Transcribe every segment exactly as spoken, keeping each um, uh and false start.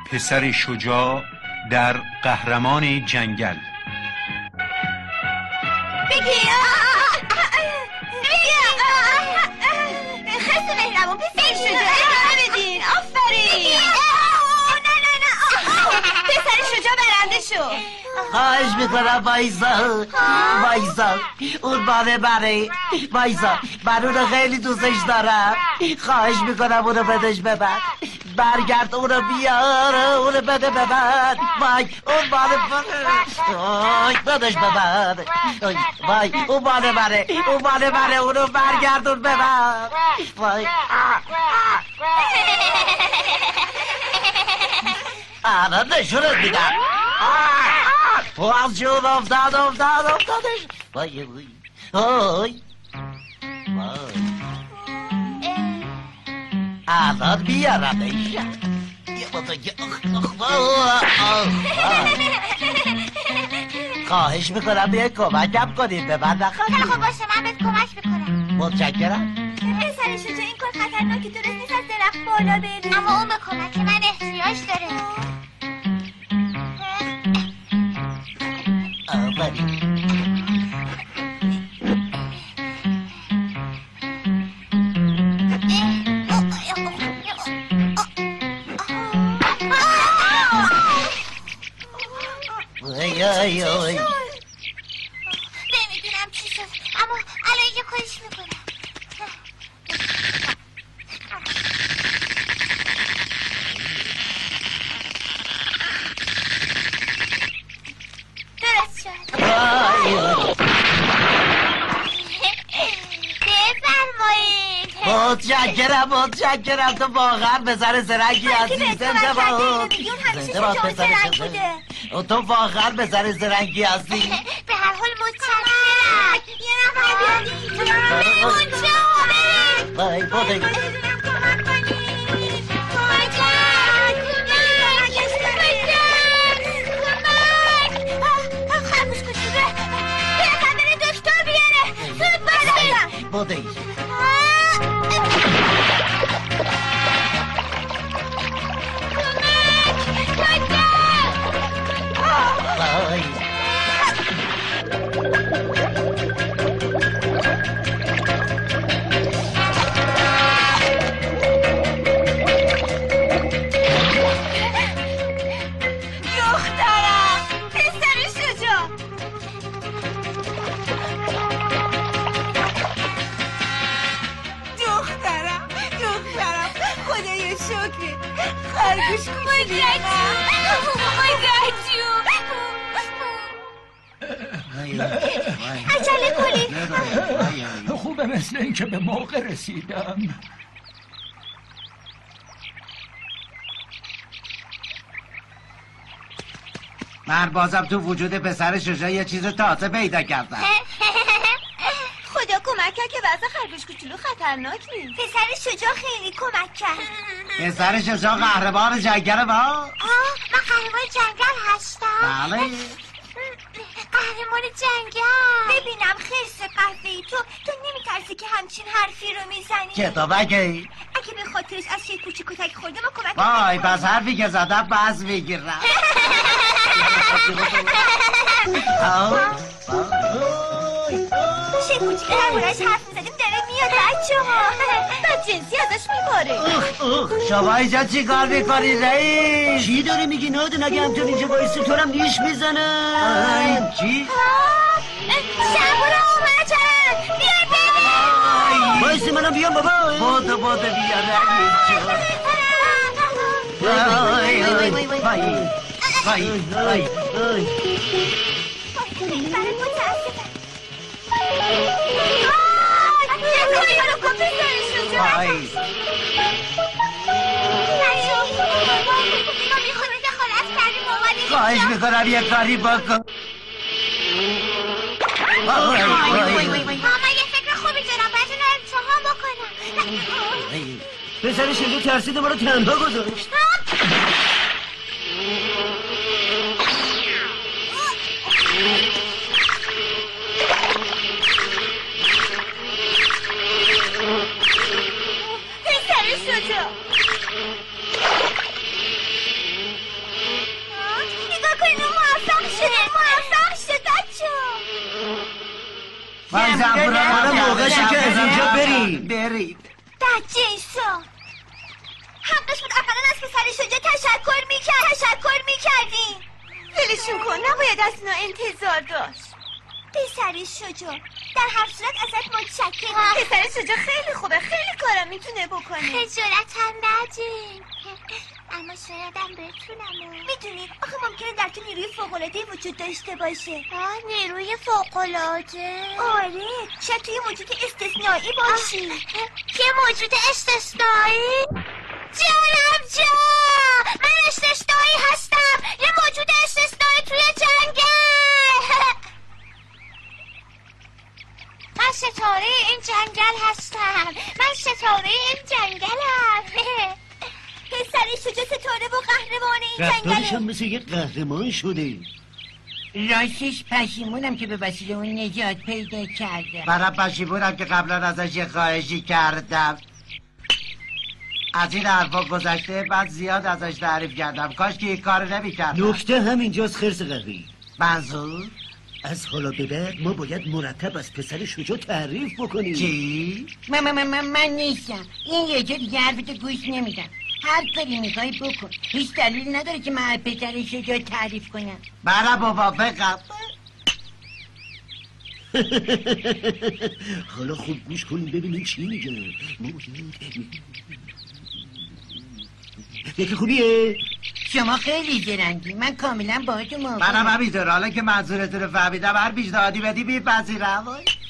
پسر شجاع در قهرمان جنگل. بگی خسته مهربون پسر شجاع ادامه بدین. آفرین. نه نه نه پسر شجاع برنده شو. خواهش میکنم وایزا وایزا اون باره بره وایزا من اونو خیلی دوستش دارم. خواهش میکنم اونو بدش ببر. برگرد اونو بیار اونو بده ببر. وای اون باره بره بدش ببر. وای اون باره بره اون باره بره اونو برگردون ببر. وای آره نشونت میدم. از جون افتاد افتاد افتادش. وای وای وای الان بیارمش. یه بزرگی خواهش میکنم بیای کمکم کنید به من. خیلی خوب باشه من بهت کمک میکنم. متشکرم. پسر شجاع این کار خطرناکی درست نیست از درخت بالا بری. اما اون به کمک من احتیاج داره. آفرین. وای وای وای نمیدونم چی شد اما الان یه کاریش میکنم. درست شد. بفرمایید. متشکرم متشکرم. تو واقعا پسر زرنگی هستی. زنده باد زنده باد پسر شجاع. تو واقعا پسر زرنگی هستی. به هر حال متشکرم. یه نفر بیادی بریم اونجا بریم. وای بودی کمک کنید. کمک کمک خرگوش کوچولو پیرتن بره دکتر بیاره. زود بالا بودی وای دخترم پسر شجاع. دخترم دخترم خدای شکر. خرگوش کوچولو عجله کنید. خوبه مثل این که به موقع رسیدم. من بازم تو وجود پسر شجاع یه چیز تازه پیدا کردم. خدا کمک کرد که وضع خرگوش کوچولو خطرناک نیست. پسر شجاع خیلی کمک کرد. پسر شجاع قهرمان جنگل ما. آه من قهرمان جنگل هستم. بله قهرمان جنگل. ببینم خرس قهوه‌ای تو تو نمیترسی که همچین حرفی رو میزنی؟ چطور بگی؟ اگه به خاطرش از شی کوچیکوتک خورده ما کمک وای پس حرفی که زدم باز میگیرم. شی کوچیک درباره‌اش حرف میزدیم داره میاد بچه ها. بد جنسی ازش میباره. شما اینجا چی کار میکنی رئیس؟ چی داری میگی نادن؟ اگه همطور اینجا بایستی تو هم نیش میزنم. چی؟ شبونا اومدن بیار ببین. بایستی منم بیام بابا. بوده بوده بیا رئیس جون. وای وای وای وای وای وای خواهش میکنم یه کاری بکن. ماما یه فکر خوبی دارم باید اون رو امتحان بکنم. پسر شجاع ترسید ما رو تنها گذاشت. پسر شجاع فایزا برو موقعشه که از اینجا بریم. برید. دجیسا حقش بود اقلا از پسر شجاع تشکر میکرد تشکر میکردیم. ولشون کن، نباید از اینا انتظار داشت. پسر شجاع در هر صورت ازت متشکرم. پسر شجاع خیلی خوبه، خیلی کارا میتونه بکنه. خجالتم ندین، اما شایدم بتونم. میدونی آخه ممکنه در تو نیروی فوق‌العاده‌ای وجود داشته باشه. آه نیروی فوق‌العاده؟ آره، شاید توی موجود استثنایی باشی. یه موجود استثنایی؟ جانم جا، من استثنایی هستم، یه موجود استثنایی توی جنگل. من ستاره این جنگل هستم، من ستاره این جنگلم. پسر شجاع ستاره و قهرمان این رفتارش جنگله. هم مثل یه قهرمان شده. راستش پشیمونم که به وسیله اون نجات پیدا کرده. برای پشیمونم که قبلا ازش یه خواهشی کردم. از این حرفا گذشته من زیاد ازش تعریف کردم، کاش که این کار نمی کردم. نکته همینجاست خرس قهوه‌ای. منظور؟ از حالا به بعد ما باید مرتب از پسر شجاع تعریف بکنیم. چی؟ من من من, من نیستم. این یه جا دیگه حرفتو گوش نمیدم. هر کاری میخوای بکن، هیچ دلیل نداره که من پسر شجاع تعریف کنم. برای موافقم. حالا خوب گوش کنیم ببینیم چی میگن. یکی خوبیه؟ شما خیلی زرنگی، من کاملا باهاتون موافقم. منم همینطور، حالا که منظورتون رو فهمیدم هر پیشنهادی بدی میپذیرم.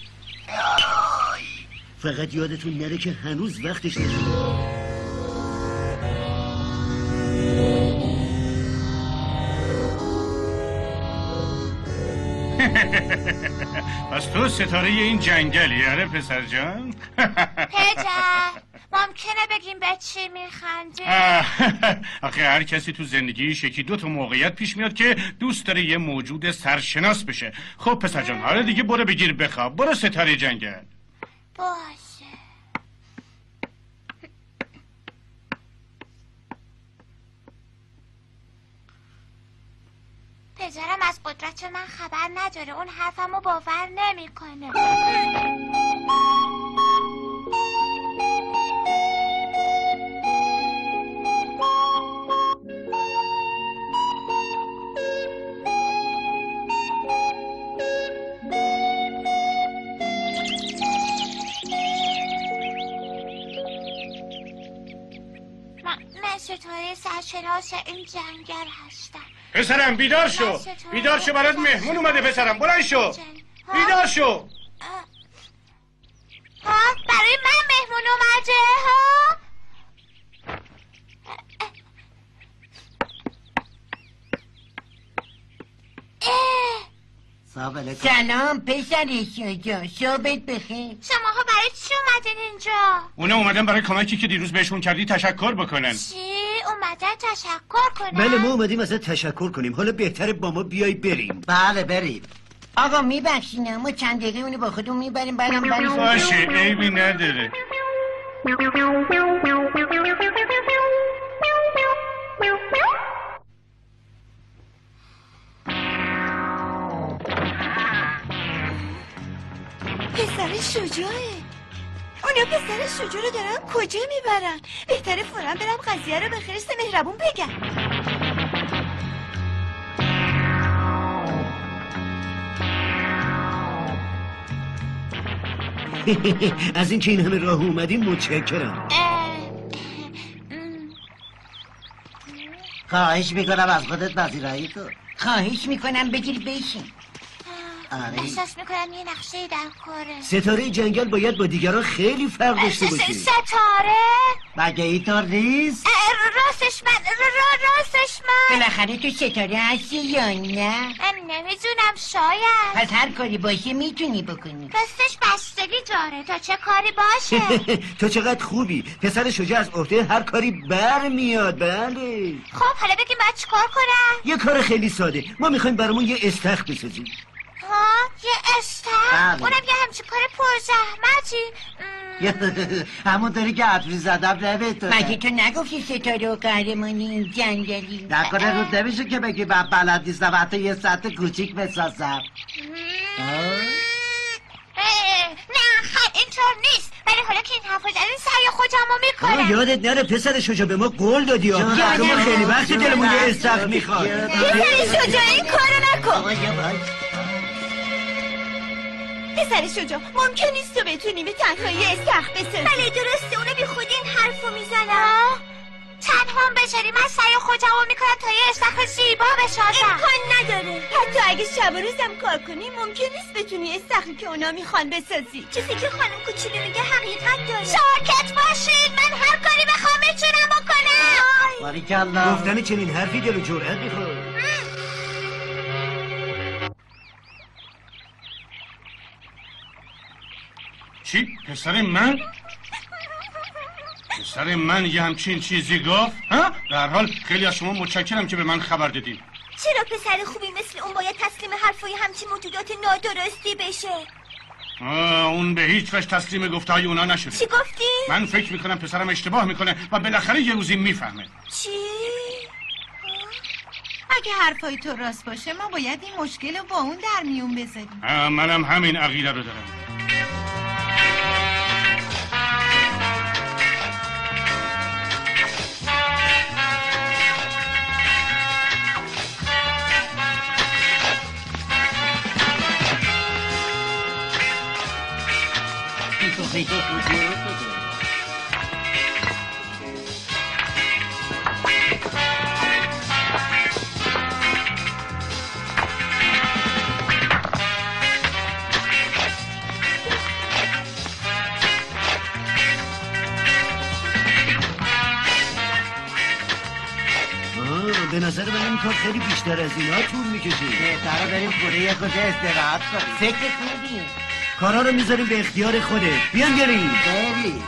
فقط یادتون نره که هنوز وقتش نشده. پس تو ستاره این جنگلی آره پسر جان؟ پدر ممکنه بگیم به چی میخندی؟ آخه هر کسی تو زندگیش یکی دو تا موقعیت پیش میاد که دوست داره یه موجود سرشناس بشه. خب پسر جان حالا دیگه برو بگیر بخواب، برو ستاره جنگل. باشه. پدرم از قدرت من خبر نداره، اون حرفمو باور نمیکنه. من ستاره سرشناس این جنگل هستم. پسرم بیدار شو، بیدار شو، برات مهمون اومده. پسرم بلند شو، بیدار شو. ها برای من مهمون اومده ها. سلام پسر شجاع، صبحت بخیر. شماها برای چی اومدین اینجا؟ اونا اومدن برای کمکی که دیروز بهشون کردی تشکر بکنن. چی؟ اومدن تشکر کنن؟ بله ما اومدیم ازت تشکر کنیم، حالا بهتره با ما بیای بریم. بله بریم. آقا میبخشین ما چند دقیقه اونو با خودمون میبریم برام بریم. باشه عیبی نداره. پسر شجاعه. اونا پسر شجاع رو دارن کجا میبرن؟ بهتره فوراً برم قضیه رو به خرس مهربون بگم. از این که این همه راه اومدیم متشکرم. خواهش میکنم از خودت پذیرایی کن. خواهش میکنم بگیر بشین. آره. احساس میکنم یه نقشه در کاره. ستاره جنگل باید با دیگران خیلی فرق داشته باشه. ستاره؟ مگه اینطور نیست؟ راستش من را راستش من بالاخره تو ستاره هستی یا نه؟ من نمیدونم شاید. پس هر کاری باشه میتونی بکنی. راستش بستگی داره تا چه کاری باشه. تو چقدر خوبی، پسر شجاع از عهده هر کاری بر میاد. بله خب حالا بگیم باید چیکار کنم؟ یه کار خیلی ساده، ما میخوایم برامون یه استخر بسازیم. ها یه استخر؟ بله. اونم یه همچین کار پرزحمتی. همونطوری که حرفی زدم نمیتونه. مگه تو نگفتی ستاره و قهرمانی این جنگلی؟ نکنه رود نمیشه که بگی من بلد نیستم حتی یه سطح کوچیک بسازم. ولی حالا که این حرفا زدین سعی خودمو میکنم. یادت نره پسر شجاع به ما قول دادی ها. ما خیلی وقت دلمون یه استخ میخواد. پسر شجاع این کارو نکن. آقا یواش. پسر شجاع ممکن نیست تو بتونی به تنهایی استخ بسازی. بله درسته، اونو بی خود این حرفو میزنم. تنها بذاری من سعی خودمو میکنم تا یه استخر زیبا بسازم. امکان نداره. حتی اگه شب و روزم کار کنی ممکن نیست بتونی استخری که اونا میخوان بسازی. چیزی که خانم کوچولو میگه حقیقت داره. ساکت باشید، من هر کاری بخوام میتونم بکنم. باریکالله. گفتن چنین حرفی دل و جرأت میخواد. چی؟ پسر من؟ پسر من یه همچین چیزی گفت؟ ها؟ در حال خیلی از شما متشکرم که به من خبر دادین. چرا پسر خوبی مثل اون باید تسلیم حرفای همچین موجودات نادرستی بشه؟ آه، اون به هیچ وجه تسلیم گفتهای اونا نشده. چی گفتی؟ من فکر میکنم پسرم اشتباه میکنه و بالاخره یه روزی میفهمه. چی؟ اگه حرفای تو راست باشه ما باید این مشکل رو با اون در میون بذاریم. منم همین عقیده رو دارم. به نظر من این کار خیلی بیشتر از اینا طول میکشه. بهتره بریم خونه یه کجا استراحت کنیم. فکر خوبی. کارا رو میذاریم به اختیار خودت. بیان بریم. بریم.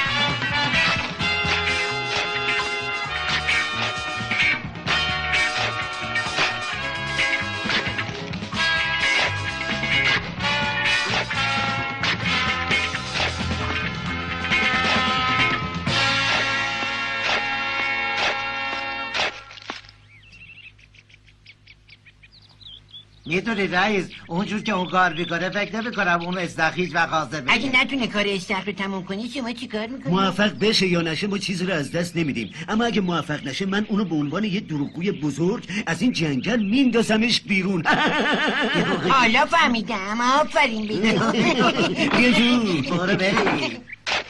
میدونی رئیس اونجور که اون کار میکنه فکر نمیکنم اون استخیج و حاضر بشه. اگه نتونه کار استخر رو تموم کنی شما چی کار میکنی؟ موفق بشه یا نشه ما چیزی رو از دست نمیدیم، اما اگه موفق نشه من اونو به عنوان یه دروغگوی بزرگ از این جنگل میندازمش بیرون. حالا فهمیدم. آفرین بگم. بیا جون برو بریم.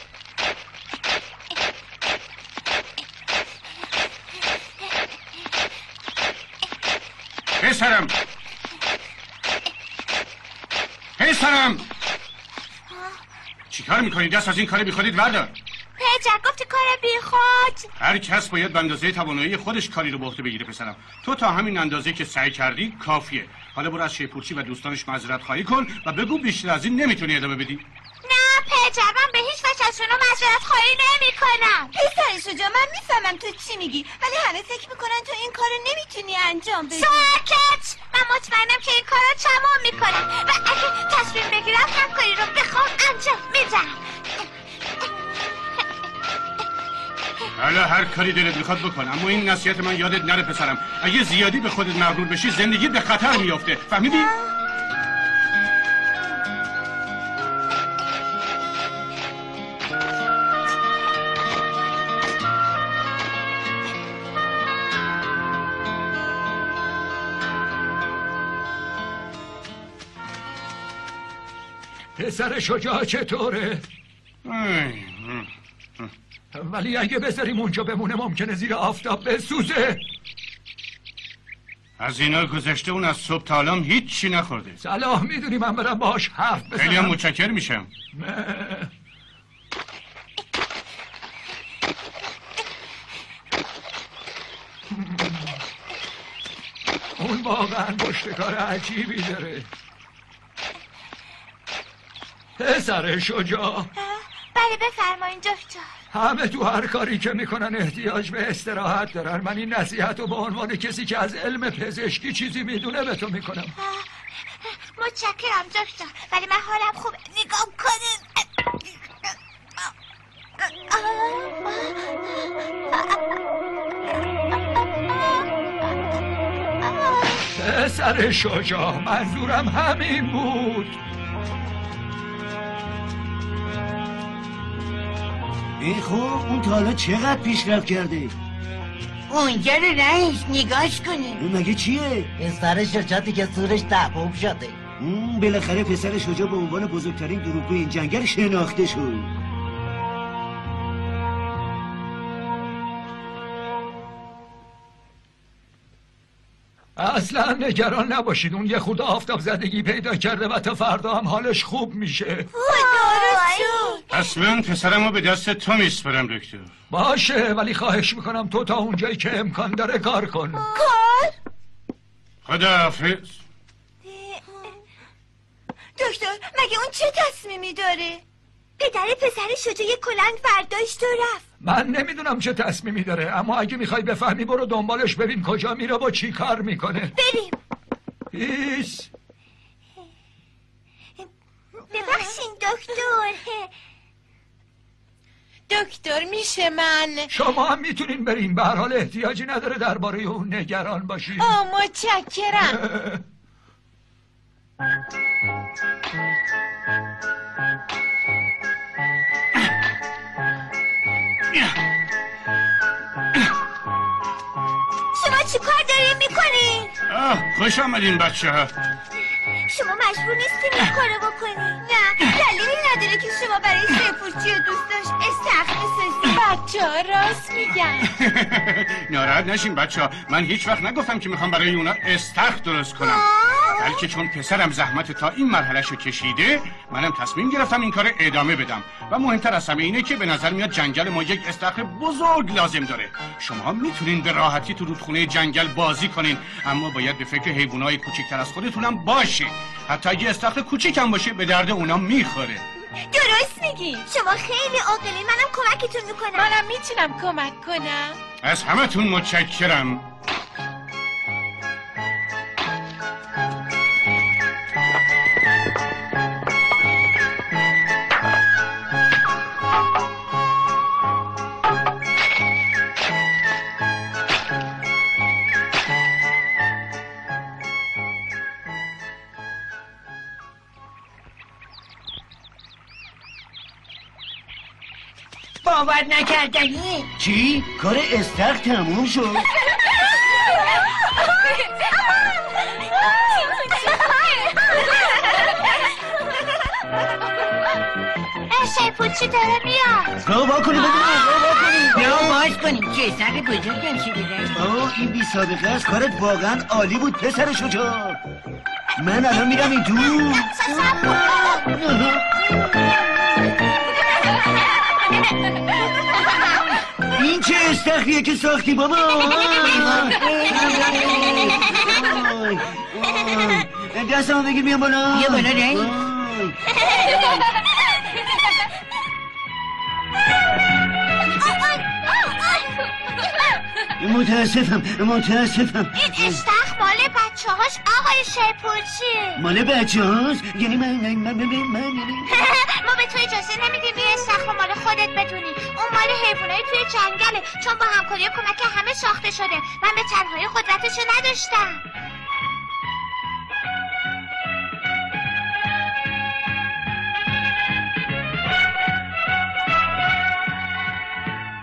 پسرم پسرم چی کار میکنید؟ دست از این کار بیخودید وردار. پدر گفتی کار بیخود. هر کس باید به اندازه توانایی خودش کاری رو به عهده بگیره پسرم. تو تا همین اندازه که سعی کردی کافیه. حالا برو از شیپورچی و دوستانش معذرت خواهی کن و بگو بیشتر از این نمیتونی ادامه بدی. نه پدر من به هیچ وجه از شما معذرت خواهی نمی کنم. پسر شجاع من میفهمم تو چی میگی ولی همه فکر میکنن تو این کارو نمیتونی انجام بدی. ساکت. من مطمئنم که این کارو تمام میکنم و اگه تصمیم بگیرم هر کاری رو بخوام انجام میدم. حالا هر کاری دلت میخواد بکن، اما این نصیحت من یادت نره پسرم. اگه زیادی به خودت مغرور بشی زندگی به خطر میافته. فهمیدی؟ پسر شجاع چطوره؟ ولی اگه بذاریم اونجا بمونه ممکنه زیر آفتاب بسوزه. از اینا گذشته اون از صبح تا الان هیچ چی نخورده. صلاح میدونی من برم باهاش حرف بزنم. خیلی هم متشکر میشم. اون واقعا پشتکار عجیبی داره. پسر شجاع. بله بفرمایین دکتر. همه تو هر کاری که میکنن احتیاج به استراحت دارن. من این نصیحت رو به عنوان کسی که از علم پزشکی چیزی میدونه به تو میکنم. متشکرم دکتر ولی من حالم خوب. نگاه کنین. پسر شجاع منظورم همین بود. ای خب اون تا حالا چقدر پیشرفت کرده؟ اونجا رو رئیس نگاش کنیم. مگه چیه؟ پسر شجاعتی که سورش تبوب شده. اون بالاخره پسر شجاع به عنوان بزرگترین دروغگوی این جنگل شناخته شد. اصلا نگران نباشید، اون یه خورده آفتاب زدگی پیدا کرده و تا فردا هم حالش خوب میشه. وای درست شد. پس من پسرمو به دست تو میسپرم دکتر. باشه، ولی خواهش میکنم تو تا اونجایی که امکان داره کار کن. کار؟ خداحافظ. دکتر مگه اون چه تصمیمی داره؟ پدر پسر شجاع کلنگ برداشت و رفت. من نمیدونم چه تصمیمی داره، اما اگه میخوای بفهمی برو دنبالش ببین کجا میره با چی کار میکنه. بریم. ایس ببخشین دکتر. دکتر میشه من؟ شما هم میتونین برین، به هر حال احتیاجی نداره درباره اون نگران باشین. آه متشکرم. شما چی کار دارین میکنین؟ آه خوش آمدین بچه ها. شما مجبور نیستین این کارو بکنین. نه دلیلی نداره که شما برای شیپورچی دوست داشت استخر بسازین. بچه ها راست میگن. ناراحت نشین بچه ها، من هیچ وقت نگفتم که میخوام برای اونا استخر درست کنم، بلکه چون پسرم زحمت تا این مرحلهشو کشیده منم تصمیم گرفتم این کار ادامه بدم و مهمتر از همه اینه که به نظر میاد جنگل ما یک استخر بزرگ لازم داره. شما میتونین به راحتی تو رودخونه جنگل بازی کنین، اما باید به فکر حیوانای کوچکتر از خودتونم باشین. حتی اگه استخر کوچیکم باشه به درد اونا میخوره. درست میگی. شما خیلی عاقلین، منم کمکتون میکنم. منم میتونم کمک کنم. از همتون متشکرم. باور نکردنی. چی؟ کار استخر تموم شد؟ شیپورچی داره میاد. راه وا کنیم ببینیم، راه وا کنیم. یا باز کنیم که سر بزرگم شده. آه این بی سابقه است. کارت واقعا عالی بود پسر شجاع. من الان میرم این تو. این چه استخریه که ساختی بابا؟ دستمو بگیر میام بالا. بیا بالا رئیس. متاسفم متاسفم. این استخر مال بچه هاش آقای شیپورچی. مال بچه هاست؟ یعنی من من من من ما به تو اجازه نمیدیم این استخر مال خودت بدونی. اون مال حیوانای توی جنگله، چون با همکاری و کمک همه ساخته شده. من به تنهایی قدرتشو نداشتم.